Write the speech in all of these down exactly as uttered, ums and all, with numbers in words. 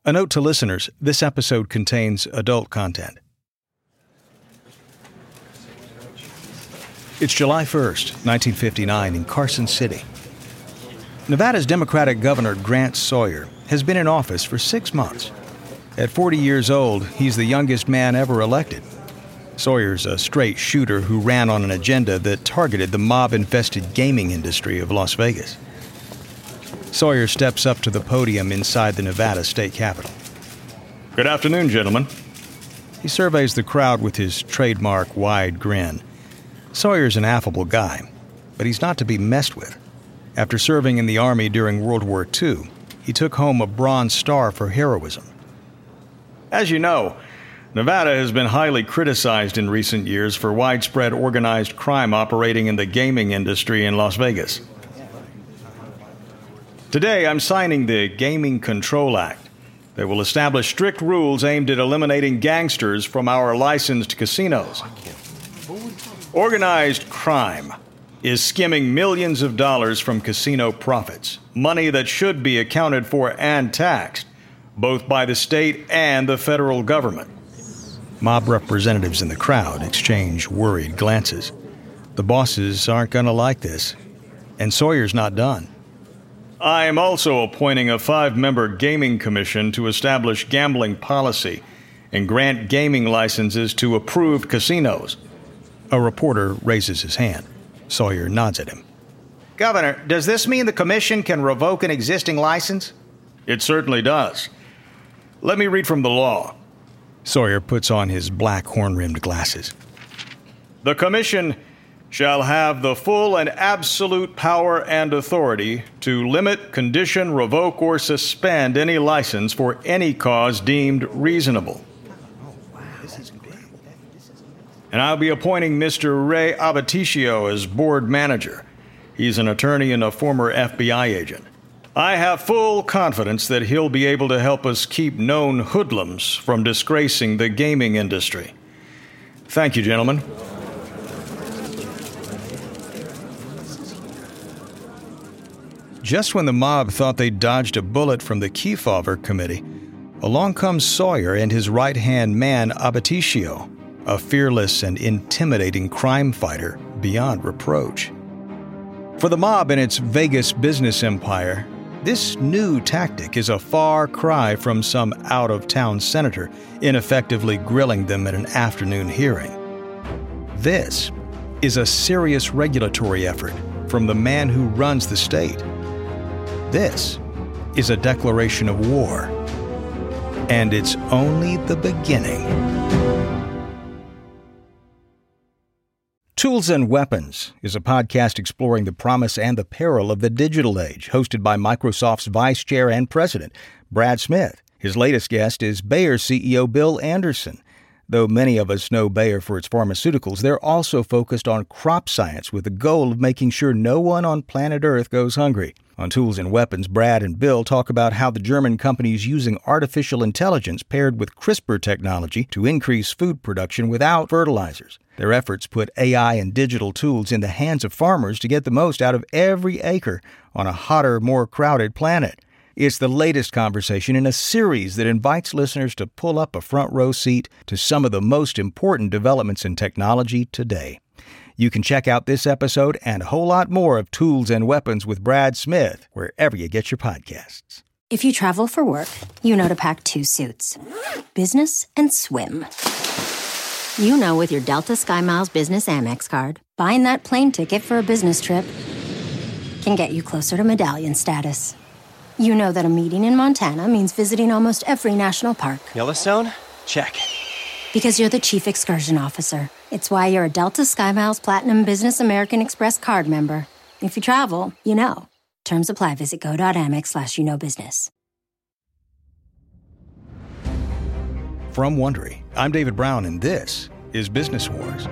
A note to listeners, this episode contains adult content. It's July first, nineteen fifty-nine, in Carson City. Nevada's Democratic Governor Grant Sawyer has been in office for six months. At forty years old, he's the youngest man ever elected. Sawyer's a straight shooter who ran on an agenda that targeted the mob-infested gaming industry of Las Vegas. Sawyer steps up to the podium inside the Nevada State Capitol. Good afternoon, gentlemen. He surveys the crowd with his trademark wide grin. Sawyer's an affable guy, but he's not to be messed with. After serving in the Army during World War Two, he took home a Bronze Star for heroism. As you know, Nevada has been highly criticized in recent years for widespread organized crime operating in the gaming industry in Las Vegas. Today, I'm signing the Gaming Control Act that will establish strict rules aimed at eliminating gangsters from our licensed casinos. Organized crime is skimming millions of dollars from casino profits, money that should be accounted for and taxed, both by the state and the federal government. Mob representatives in the crowd exchange worried glances. The bosses aren't going to like this, and Sawyer's not done. I am also appointing a five-member gaming commission to establish gambling policy and grant gaming licenses to approved casinos. A reporter raises his hand. Sawyer nods at him. Governor, does this mean the commission can revoke an existing license? It certainly does. Let me read from the law. Sawyer puts on his black horn-rimmed glasses. The commission shall have the full and absolute power and authority to limit, condition, revoke, or suspend any license for any cause deemed reasonable. And I'll be appointing Mister Ray Abaticio as board manager. He's an attorney and a former F B I agent. I have full confidence that he'll be able to help us keep known hoodlums from disgracing the gaming industry. Thank you, gentlemen. Just when the mob thought they dodged a bullet from the Kefauver Committee, along comes Sawyer and his right-hand man, Abaticio, a fearless and intimidating crime fighter beyond reproach. For the mob and its Vegas business empire, this new tactic is a far cry from some out-of-town senator ineffectively grilling them at an afternoon hearing. This is a serious regulatory effort from the man who runs the state. This is a declaration of war, and it's only the beginning. Tools and Weapons is a podcast exploring the promise and the peril of the digital age, hosted by Microsoft's Vice Chair and President, Brad Smith. His latest guest is Bayer C E O Bill Anderson. Though many of us know Bayer for its pharmaceuticals, they're also focused on crop science with the goal of making sure no one on planet Earth goes hungry. On Tools and Weapons, Brad and Bill talk about how the German company is using artificial intelligence paired with CRISPR technology to increase food production without fertilizers. Their efforts put A I and digital tools in the hands of farmers to get the most out of every acre on a hotter, more crowded planet. It's the latest conversation in a series that invites listeners to pull up a front row seat to some of the most important developments in technology today. You can check out this episode and a whole lot more of Tools and Weapons with Brad Smith wherever you get your podcasts. If you travel for work, you know to pack two suits. Business and swim. You know with your Delta SkyMiles Business Amex card, buying that plane ticket for a business trip can get you closer to medallion status. You know that a meeting in Montana means visiting almost every national park. Yellowstone? Check. Because you're the chief excursion officer. It's why you're a Delta SkyMiles Platinum Business American Express card member. If you travel, you know. Terms apply. Visit go.amex slash you know business. From Wondery, I'm David Brown, and this is Business Wars.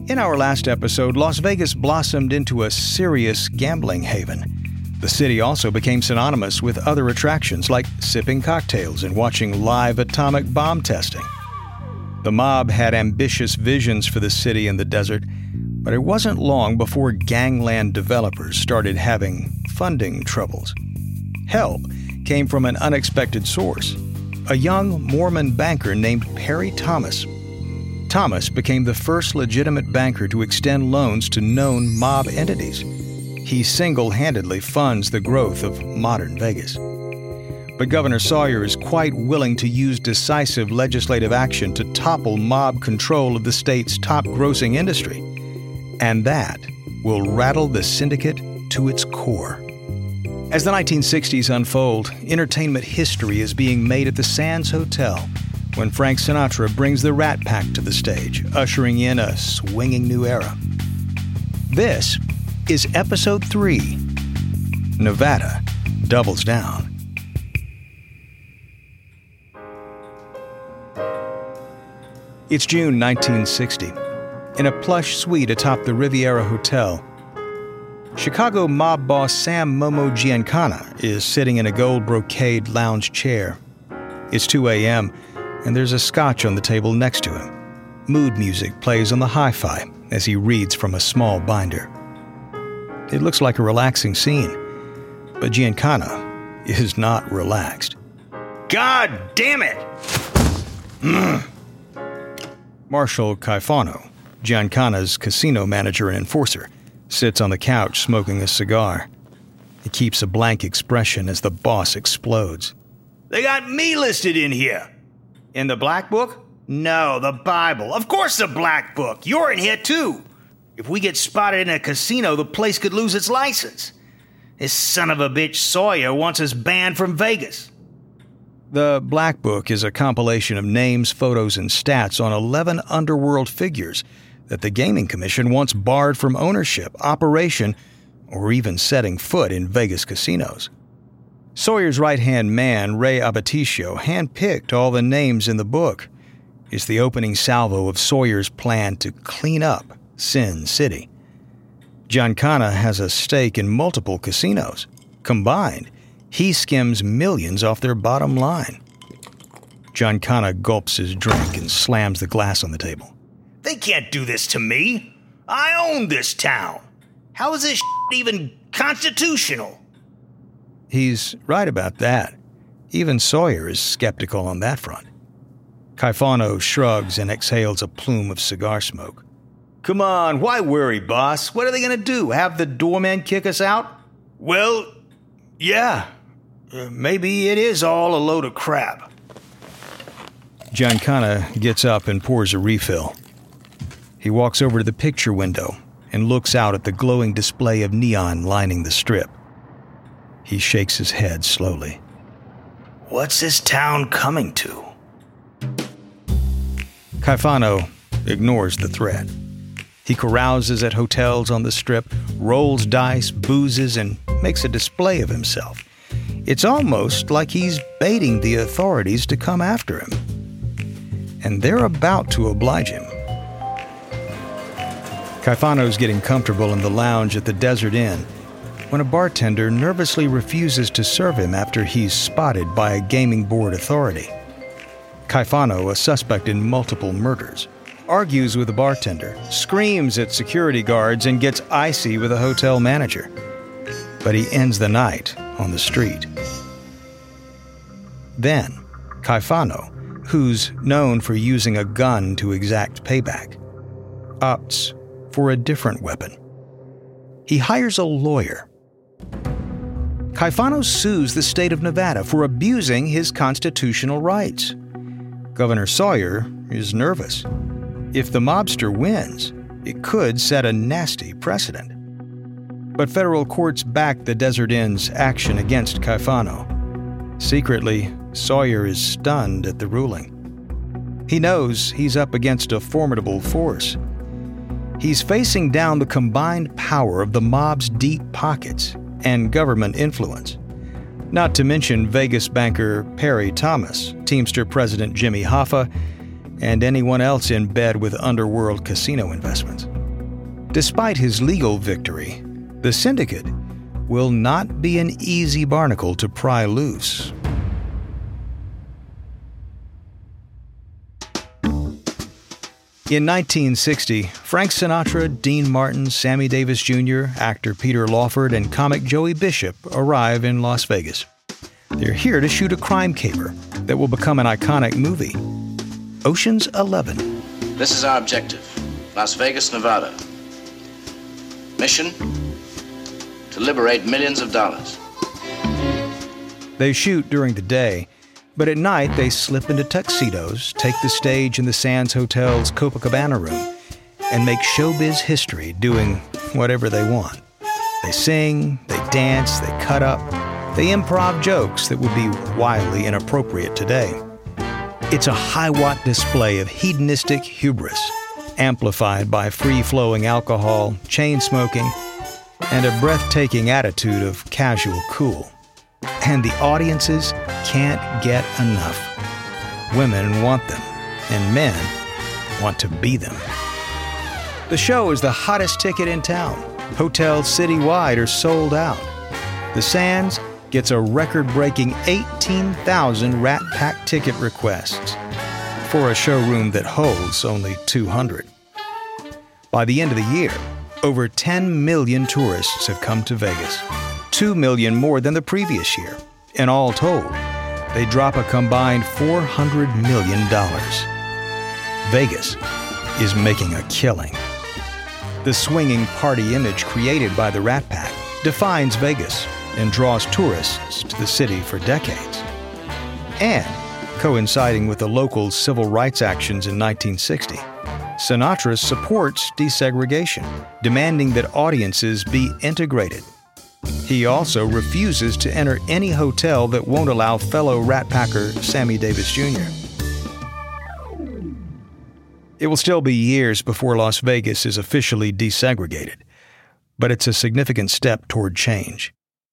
In our last episode, Las Vegas blossomed into a serious gambling haven. The city also became synonymous with other attractions like sipping cocktails and watching live atomic bomb testing. The mob had ambitious visions for the city and the desert, but it wasn't long before gangland developers started having funding troubles. Help came from an unexpected source, a young Mormon banker named Perry Thomas. Thomas became the first legitimate banker to extend loans to known mob entities. He single-handedly funds the growth of modern Vegas. But Governor Sawyer is quite willing to use decisive legislative action to topple mob control of the state's top-grossing industry. And that will rattle the syndicate to its core. As the nineteen sixties unfold, entertainment history is being made at the Sands Hotel when Frank Sinatra brings the Rat Pack to the stage, ushering in a swinging new era. This is Episode three. Nevada doubles down. It's June nineteen sixty. In a plush suite atop the Riviera Hotel, Chicago mob boss Sam Momo Giancana is sitting in a gold brocade lounge chair. It's two a.m., and there's a scotch on the table next to him. Mood music plays on the hi-fi as he reads from a small binder. It looks like a relaxing scene, but Giancana is not relaxed. God damn it! Mm. Marshall Caifano, Giancana's casino manager and enforcer, sits on the couch smoking a cigar. He keeps a blank expression as the boss explodes. They got me listed in here. In the Black Book? No, the Bible. Of course the Black Book. You're in here too. If we get spotted in a casino, the place could lose its license. This son of a bitch Sawyer wants us banned from Vegas. The Black Book is a compilation of names, photos, and stats on eleven underworld figures that the Gaming Commission wants barred from ownership, operation, or even setting foot in Vegas casinos. Sawyer's right-hand man, Ray Abaticio, handpicked all the names in the book. It's the opening salvo of Sawyer's plan to clean up Sin City. Giancana has a stake in multiple casinos. Combined, he skims millions off their bottom line. Giancana gulps his drink and slams the glass on the table. They can't do this to me. I own this town. How is this even constitutional? He's right about that. Even Sawyer is skeptical on that front. Caifano shrugs and exhales a plume of cigar smoke. Come on, why worry, boss? What are they going to do, have the doorman kick us out? Well, yeah. Uh, maybe it is all a load of crap. Giancana gets up and pours a refill. He walks over to the picture window and looks out at the glowing display of neon lining the strip. He shakes his head slowly. What's this town coming to? Caifano ignores the threat. He carouses at hotels on the strip, rolls dice, boozes, and makes a display of himself. It's almost like he's baiting the authorities to come after him. And they're about to oblige him. Caifano's getting comfortable in the lounge at the Desert Inn when a bartender nervously refuses to serve him after he's spotted by a gaming board authority. Caifano, a suspect in multiple murders, argues with the bartender, screams at security guards, and gets icy with a hotel manager. But he ends the night on the street. Then, Caifano, who's known for using a gun to exact payback, opts for a different weapon. He hires a lawyer. Caifano sues the state of Nevada for abusing his constitutional rights. Governor Sawyer is nervous. If the mobster wins, it could set a nasty precedent. But federal courts back the Desert Inn's action against Caifano. Secretly, Sawyer is stunned at the ruling. He knows he's up against a formidable force. He's facing down the combined power of the mob's deep pockets and government influence. Not to mention Vegas banker Perry Thomas, Teamster President Jimmy Hoffa, and anyone else in bed with underworld casino investments. Despite his legal victory, the syndicate will not be an easy barnacle to pry loose. In nineteen sixty, Frank Sinatra, Dean Martin, Sammy Davis Junior, actor Peter Lawford, and comic Joey Bishop arrive in Las Vegas. They're here to shoot a crime caper that will become an iconic movie, Ocean's Eleven. This is our objective, Las Vegas, Nevada. Mission, to liberate millions of dollars. They shoot during the day, but at night they slip into tuxedos, take the stage in the Sands Hotel's Copacabana room, and make showbiz history doing whatever they want. They sing, they dance, they cut up, they improv jokes that would be wildly inappropriate today. It's a high-watt display of hedonistic hubris, amplified by free-flowing alcohol, chain smoking, and a breathtaking attitude of casual cool. And the audiences can't get enough. Women want them, and men want to be them. The show is the hottest ticket in town. Hotels citywide are sold out. The Sands gets a record-breaking eighteen thousand Rat Pack ticket requests for a showroom that holds only two hundred. By the end of the year, over ten million tourists have come to Vegas, two million more than the previous year. And all told, they drop a combined four hundred million dollars. Vegas is making a killing. The swinging party image created by the Rat Pack defines Vegas and draws tourists to the city for decades. And, coinciding with the local civil rights actions in nineteen sixty, Sinatra supports desegregation, demanding that audiences be integrated. He also refuses to enter any hotel that won't allow fellow Rat Packer Sammy Davis Junior It will still be years before Las Vegas is officially desegregated, but it's a significant step toward change.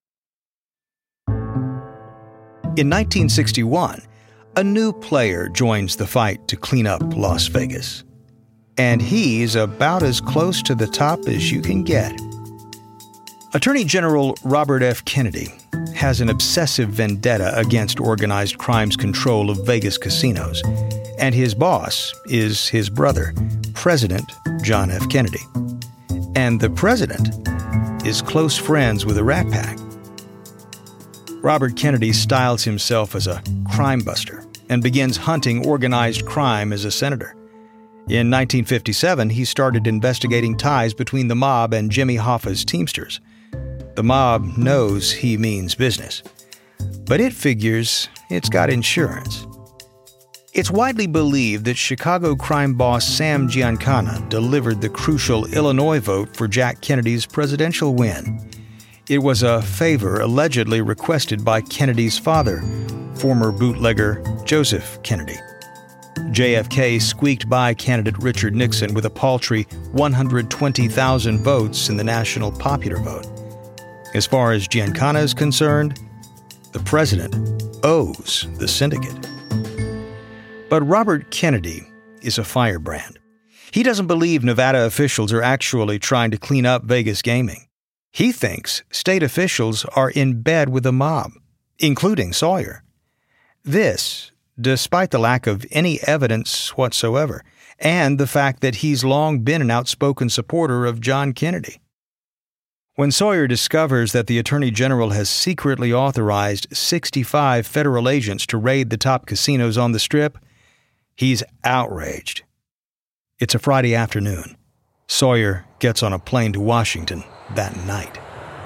In nineteen sixty-one, a new player joins the fight to clean up Las Vegas. And he's about as close to the top as you can get. Attorney General Robert F. Kennedy has an obsessive vendetta against organized crime's control of Vegas casinos, and his boss is his brother, President John F. Kennedy. And the president is close friends with the Rat Pack. Robert Kennedy styles himself as a crime buster and begins hunting organized crime as a senator. In nineteen fifty-seven, he started investigating ties between the mob and Jimmy Hoffa's Teamsters. The mob knows he means business, but it figures it's got insurance. It's widely believed that Chicago crime boss Sam Giancana delivered the crucial Illinois vote for Jack Kennedy's presidential win. It was a favor allegedly requested by Kennedy's father, former bootlegger Joseph Kennedy. J F K squeaked by candidate Richard Nixon with a paltry one hundred twenty thousand votes in the national popular vote. As far as Giancana is concerned, the president owes the syndicate. But Robert Kennedy is a firebrand. He doesn't believe Nevada officials are actually trying to clean up Vegas gaming. He thinks state officials are in bed with the mob, including Sawyer. This, despite the lack of any evidence whatsoever, and the fact that he's long been an outspoken supporter of John Kennedy. When Sawyer discovers that the Attorney General has secretly authorized sixty-five federal agents to raid the top casinos on the Strip, he's outraged. It's a Friday afternoon. Sawyer gets on a plane to Washington that night.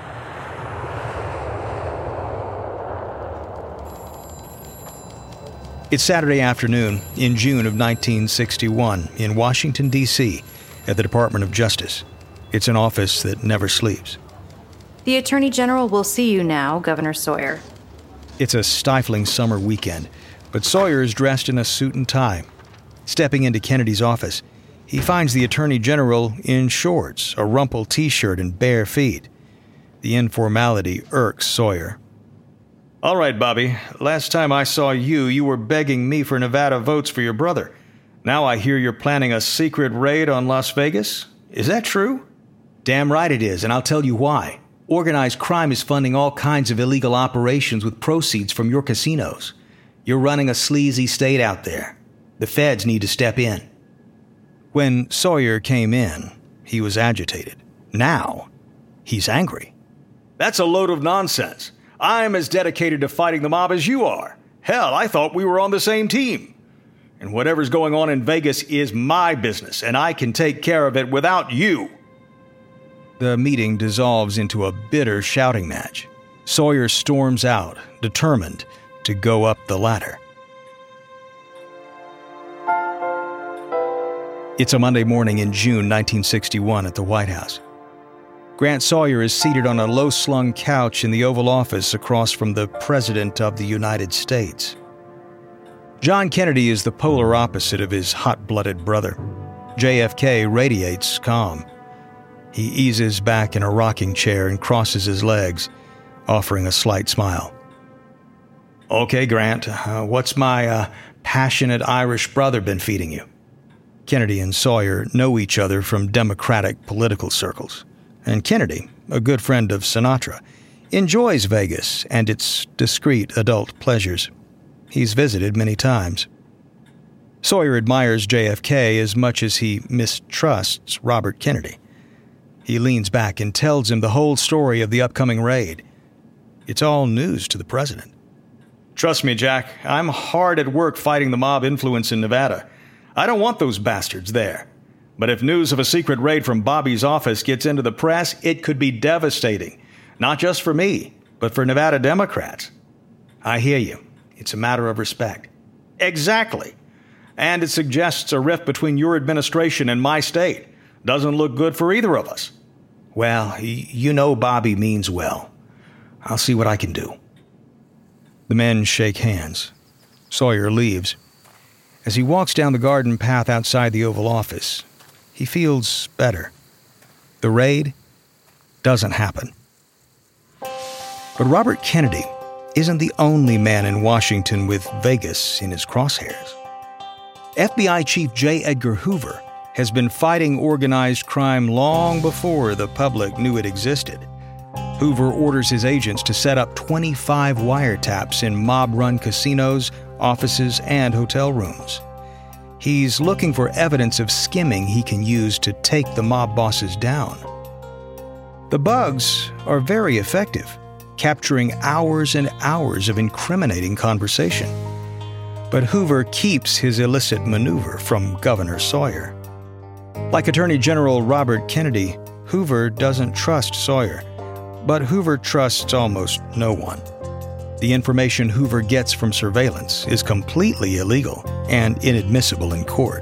It's Saturday afternoon in June of nineteen sixty-one in Washington, D C, at the Department of Justice. It's an office that never sleeps. The Attorney General will see you now, Governor Sawyer. It's a stifling summer weekend, but Sawyer is dressed in a suit and tie. Stepping into Kennedy's office, he finds the Attorney General in shorts, a rumpled t-shirt, and bare feet. The informality irks Sawyer. All right, Bobby. Last time I saw you, you were begging me for Nevada votes for your brother. Now I hear you're planning a secret raid on Las Vegas. Is that true? Damn right it is, and I'll tell you why. Organized crime is funding all kinds of illegal operations with proceeds from your casinos. You're running a sleazy state out there. The feds need to step in. When Sawyer came in, he was agitated. Now, he's angry. That's a load of nonsense. I'm as dedicated to fighting the mob as you are. Hell, I thought we were on the same team. And whatever's going on in Vegas is my business, and I can take care of it without you. The meeting dissolves into a bitter shouting match. Sawyer storms out, determined to go up the ladder. It's a Monday morning in June nineteen sixty-one at the White House. Grant Sawyer is seated on a low-slung couch in the Oval Office across from the President of the United States. John Kennedy is the polar opposite of his hot-blooded brother. J F K radiates calm. He eases back in a rocking chair and crosses his legs, offering a slight smile. Okay, Grant, uh, what's my uh, passionate Irish brother been feeding you? Kennedy and Sawyer know each other from Democratic political circles, and Kennedy, a good friend of Sinatra, enjoys Vegas and its discreet adult pleasures. He's visited many times. Sawyer admires J F K as much as he mistrusts Robert Kennedy. He leans back and tells him the whole story of the upcoming raid. It's all news to the president. Trust me, Jack, I'm hard at work fighting the mob influence in Nevada. I don't want those bastards there. But if news of a secret raid from Bobby's office gets into the press, it could be devastating. Not just for me, but for Nevada Democrats. I hear you. It's a matter of respect. Exactly. And it suggests a rift between your administration and my state. Doesn't look good for either of us. Well, y- you know Bobby means well. I'll see what I can do. The men shake hands. Sawyer leaves. As he walks down the garden path outside the Oval Office, he feels better. The raid doesn't happen. But Robert Kennedy isn't the only man in Washington with Vegas in his crosshairs. F B I Chief J. Edgar Hoover has been fighting organized crime long before the public knew it existed. Hoover orders his agents to set up twenty-five wiretaps in mob-run casinos, offices, and hotel rooms. He's looking for evidence of skimming he can use to take the mob bosses down. The bugs are very effective, capturing hours and hours of incriminating conversation. But Hoover keeps his illicit maneuver from Governor Sawyer. Like Attorney General Robert Kennedy, Hoover doesn't trust Sawyer, but Hoover trusts almost no one. The information Hoover gets from surveillance is completely illegal and inadmissible in court.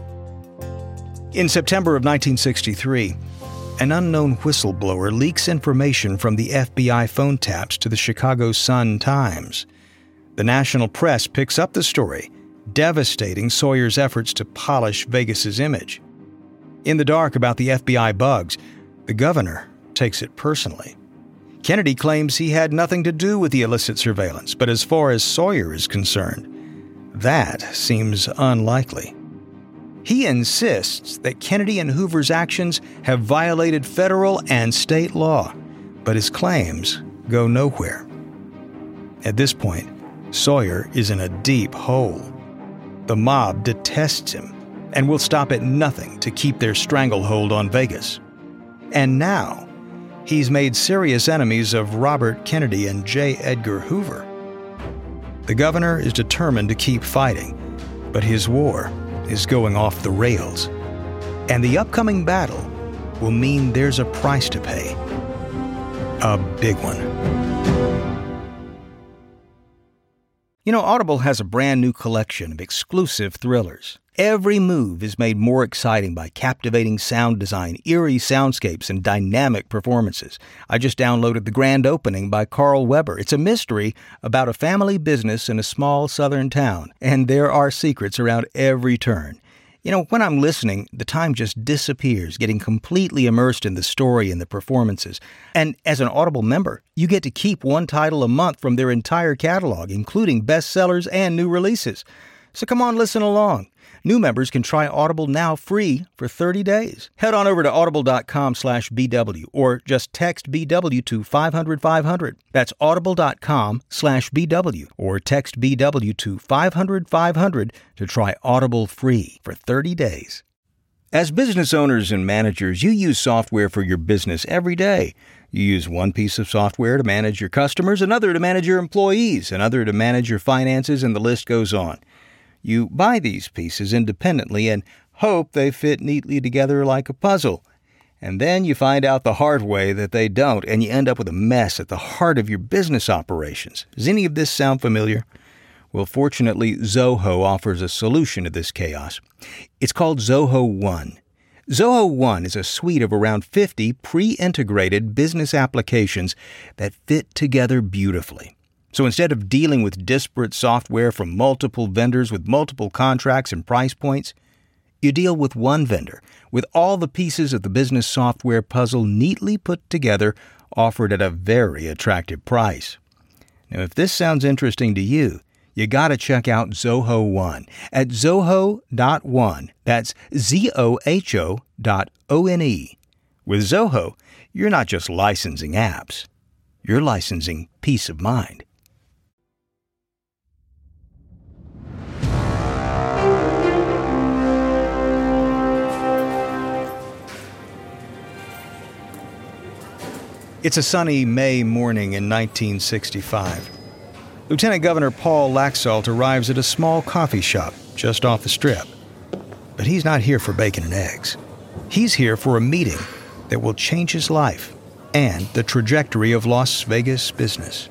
In September of nineteen sixty-three, an unknown whistleblower leaks information from the F B I phone taps to the Chicago Sun-Times. The national press picks up the story, devastating Sawyer's efforts to polish Vegas's image. In the dark about the F B I bugs, the governor takes it personally. Kennedy claims he had nothing to do with the illicit surveillance, but as far as Sawyer is concerned, that seems unlikely. He insists that Kennedy and Hoover's actions have violated federal and state law, but his claims go nowhere. At this point, Sawyer is in a deep hole. The mob detests him and will stop at nothing to keep their stranglehold on Vegas. And now, he's made serious enemies of Robert Kennedy and J. Edgar Hoover. The governor is determined to keep fighting, but his war is going off the rails. And the upcoming battle will mean there's a price to pay. A big one. You know, Audible has a brand new collection of exclusive thrillers. Every move is made more exciting by captivating sound design, eerie soundscapes, and dynamic performances. I just downloaded The Grand Opening by Carl Weber. It's a mystery about a family business in a small southern town, and there are secrets around every turn. You know, when I'm listening, the time just disappears, getting completely immersed in the story and the performances. And as an Audible member, you get to keep one title a month from their entire catalog, including bestsellers and new releases. So come on, listen along. New members can try Audible now free for thirty days. Head on over to audible.com slash BW or just text B W to five hundred five hundred. That's audible.com slash BW or text B W to five hundred five hundred to try Audible free for thirty days. As business owners and managers, you use software for your business every day. You use one piece of software to manage your customers, another to manage your employees, another to manage your finances, and the list goes on. You buy these pieces independently and hope they fit neatly together like a puzzle. And then you find out the hard way that they don't, and you end up with a mess at the heart of your business operations. Does any of this sound familiar? Well, fortunately, Zoho offers a solution to this chaos. It's called Zoho One. Zoho One is a suite of around fifty pre-integrated business applications that fit together beautifully. So instead of dealing with disparate software from multiple vendors with multiple contracts and price points, you deal with one vendor with all the pieces of the business software puzzle neatly put together, offered at a very attractive price. Now, if this sounds interesting to you, you got to check out Zoho One at zoho dot one. That's Z O H O dot O N E. With Zoho, you're not just licensing apps. You're licensing peace of mind. It's a sunny May morning in nineteen sixty-five. Lieutenant Governor Paul Laxalt arrives at a small coffee shop just off the Strip. But he's not here for bacon and eggs. He's here for a meeting that will change his life and the trajectory of Las Vegas business.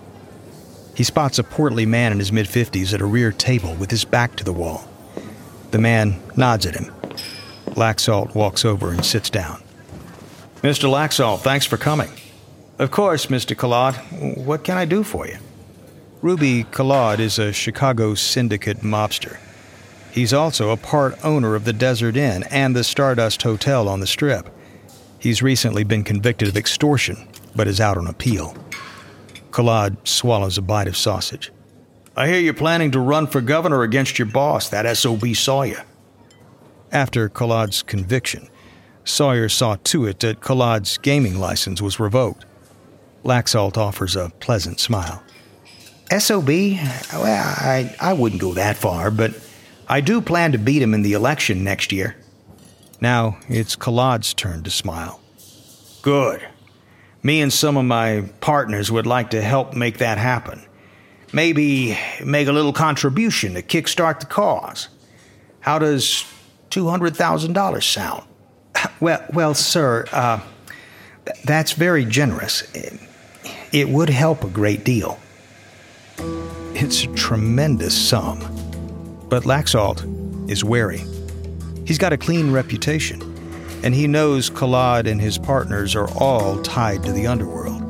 He spots a portly man in his mid-fifties at a rear table with his back to the wall. The man nods at him. Laxalt walks over and sits down. Mister Laxalt, thanks for coming. Of course, Mister Collard. What can I do for you? Ruby Collard is a Chicago syndicate mobster. He's also a part owner of the Desert Inn and the Stardust Hotel on the Strip. He's recently been convicted of extortion, but is out on appeal. Collard swallows a bite of sausage. I hear you're planning to run for governor against your boss, that S O B Sawyer. After Collard's conviction, Sawyer saw to it that Collard's gaming license was revoked. Laxalt offers a pleasant smile. S O B? Well, I, I wouldn't go that far, but I do plan to beat him in the election next year. Now it's Collard's turn to smile. Good. Me and some of my partners would like to help make that happen. Maybe make a little contribution to kickstart the cause. How does two hundred thousand dollars sound? Well, well, sir, uh, th- that's very generous. It, it would help a great deal. It's a tremendous sum. But Laxalt is wary. He's got a clean reputation, and he knows Collard and his partners are all tied to the underworld.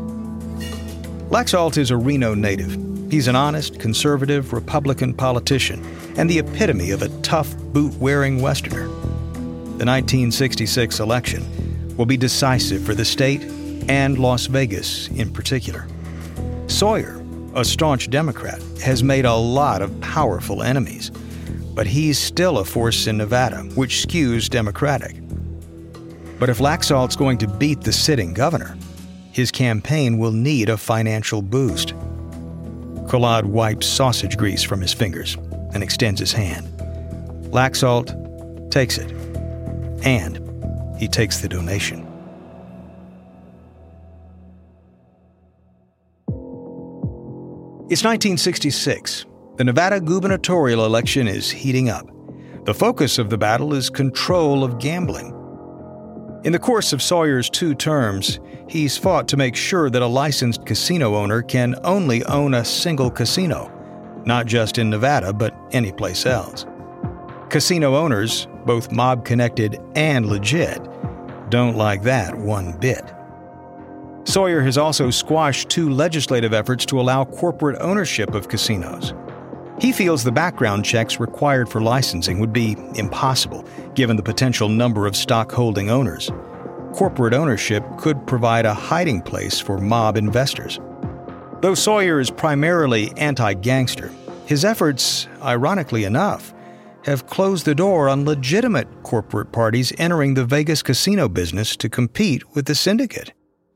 Laxalt is a Reno native. He's an honest, conservative, Republican politician and the epitome of a tough, boot-wearing Westerner. The nineteen sixty-six election will be decisive for the state and Las Vegas in particular. Sawyer, a staunch Democrat, has made a lot of powerful enemies, but he's still a force in Nevada, which skews Democratic. But if Laxalt's going to beat the sitting governor, his campaign will need a financial boost. Collard wipes sausage grease from his fingers and extends his hand. Laxalt takes it, and he takes the donation. It's nineteen sixty-six. The Nevada gubernatorial election is heating up. The focus of the battle is control of gambling. In the course of Sawyer's two terms, he's fought to make sure that a licensed casino owner can only own a single casino, not just in Nevada, but anyplace else. Casino owners, both mob-connected and legit, don't like that one bit. Sawyer has also squashed two legislative efforts to allow corporate ownership of casinos. He feels the background checks required for licensing would be impossible, given the potential number of stock-holding owners. Corporate ownership could provide a hiding place for mob investors. Though Sawyer is primarily anti-gangster, His efforts, ironically enough, have closed the door on legitimate corporate parties entering the Vegas casino business to compete with the syndicate.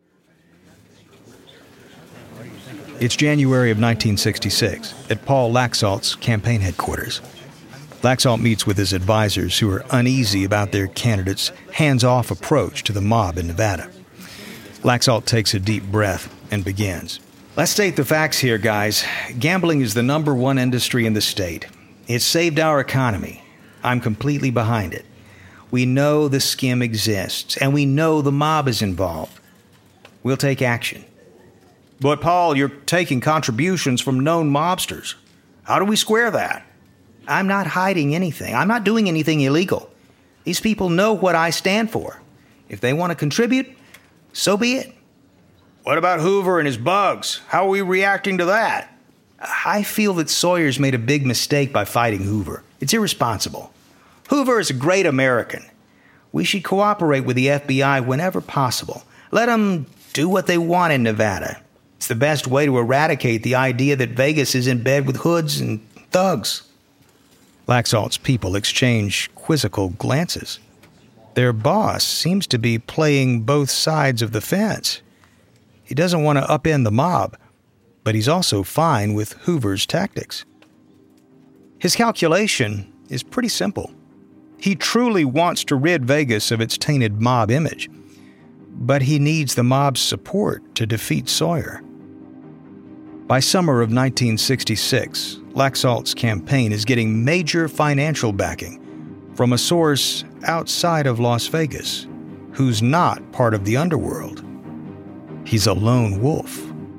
It's January of nineteen sixty-six at Paul Laxalt's campaign headquarters. Laxalt meets with his advisors who are uneasy about their candidate's hands-off approach to the mob in Nevada. Laxalt takes a deep breath and begins. Let's state the facts here, guys. Gambling is the number one industry in the state. It's saved our economy. I'm completely behind it. We know the skim exists, and we know the mob is involved. We'll take action. But, Paul, you're taking contributions from known mobsters. How do we square that? I'm not hiding anything. I'm not doing anything illegal. These people know what I stand for. If they want to contribute, so be it. What about Hoover and his bugs? How are we reacting to that? I feel that Sawyer's made a big mistake by fighting Hoover. It's irresponsible. Hoover is a great American. We should cooperate with the F B I whenever possible. Let them do what they want in Nevada. It's the best way to eradicate the idea that Vegas is in bed with hoods and thugs. Laxalt's people exchange quizzical glances. Their boss seems to be playing both sides of the fence. He doesn't want to upend the mob, but he's also fine with Hoover's tactics. His calculation is pretty simple. He truly wants to rid Vegas of its tainted mob image, but he needs the mob's support to defeat Sawyer. By summer of nineteen sixty-six, Laxalt's campaign is getting major financial backing from a source outside of Las Vegas, who's not part of the underworld. He's a lone wolf.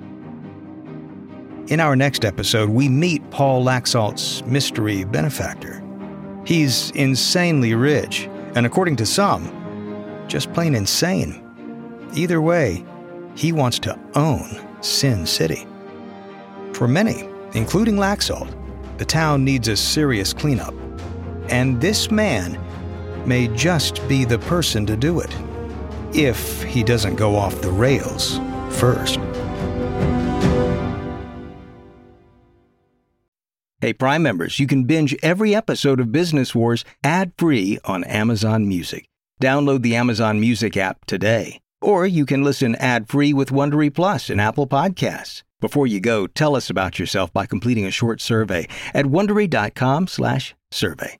In our next episode, we meet Paul Laxalt's mystery benefactor. He's insanely rich, and according to some, just plain insane. Either way, he wants to own Sin City. For many, including Laxalt, the town needs a serious cleanup. And this man may just be the person to do it, if he doesn't go off the rails first. Hey, Prime members, you can binge every episode of Business Wars ad-free on Amazon Music. Download the Amazon Music app today. Or you can listen ad-free with Wondery Plus and Apple Podcasts. Before you go, tell us about yourself by completing a short survey at Wondery.com slash survey.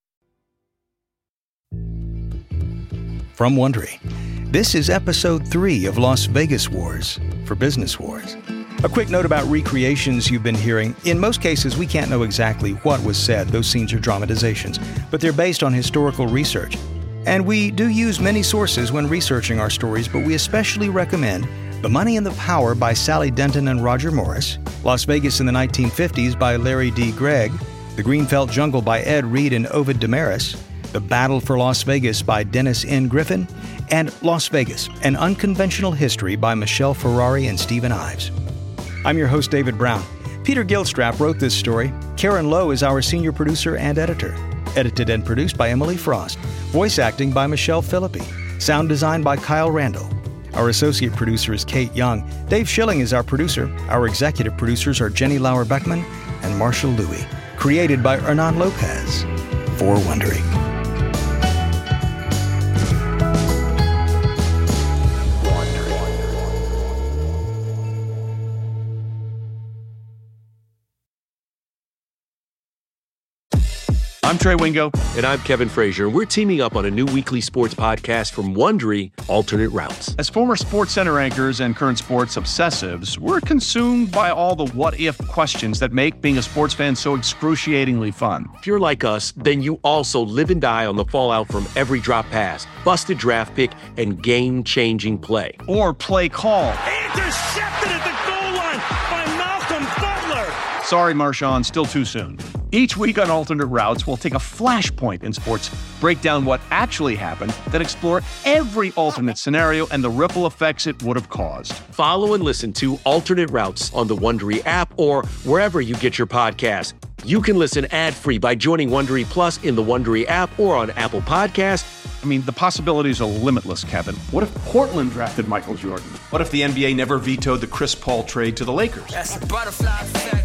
From Wondery, this is episode three of Las Vegas Wars for Business Wars. A quick note about recreations you've been hearing. In most cases, we can't know exactly what was said. Those scenes are dramatizations, but they're based on historical research. And we do use many sources when researching our stories, but we especially recommend The Money and the Power by Sally Denton and Roger Morris, Las Vegas in the nineteen fifties by Larry D. Gregg, The Greenfelt Jungle by Ed Reed and Ovid Damaris, The Battle for Las Vegas by Dennis N. Griffin, and Las Vegas, An Unconventional History by Michelle Ferrari and Stephen Ives. I'm your host, David Brown. Peter Gilstrap wrote this story. Karen Lowe is our senior producer and editor. Edited and produced by Emily Frost. Voice acting by Michelle Philippi. Sound design by Kyle Randall. Our associate producer is Kate Young. Dave Schilling is our producer. Our executive producers are Jenny Lauer-Beckman and Marshall Louie. Created by Hernan Lopez. For Wondery. I'm Trey Wingo. And I'm Kevin Frazier. We're teaming up on a new weekly sports podcast from Wondery, Alternate Routes. As former Sports Center anchors and current sports obsessives, we're consumed by all the what-if questions that make being a sports fan so excruciatingly fun. If you're like us, then you also live and die on the fallout from every drop pass, busted draft pick, and game-changing play. Or play call. Intercepted at the goal line by Malcolm Butler. Sorry, Marshawn, still too soon. Each week on Alternate Routes, we'll take a flashpoint in sports, break down what actually happened, then explore every alternate scenario and the ripple effects it would have caused. Follow and listen to Alternate Routes on the Wondery app or wherever you get your podcasts. You can listen ad-free by joining Wondery Plus in the Wondery app or on Apple Podcasts. I mean, the possibilities are limitless, Kevin. What if Portland drafted Michael Jordan? What if the N B A never vetoed the Chris Paul trade to the Lakers? That's the butterfly effect.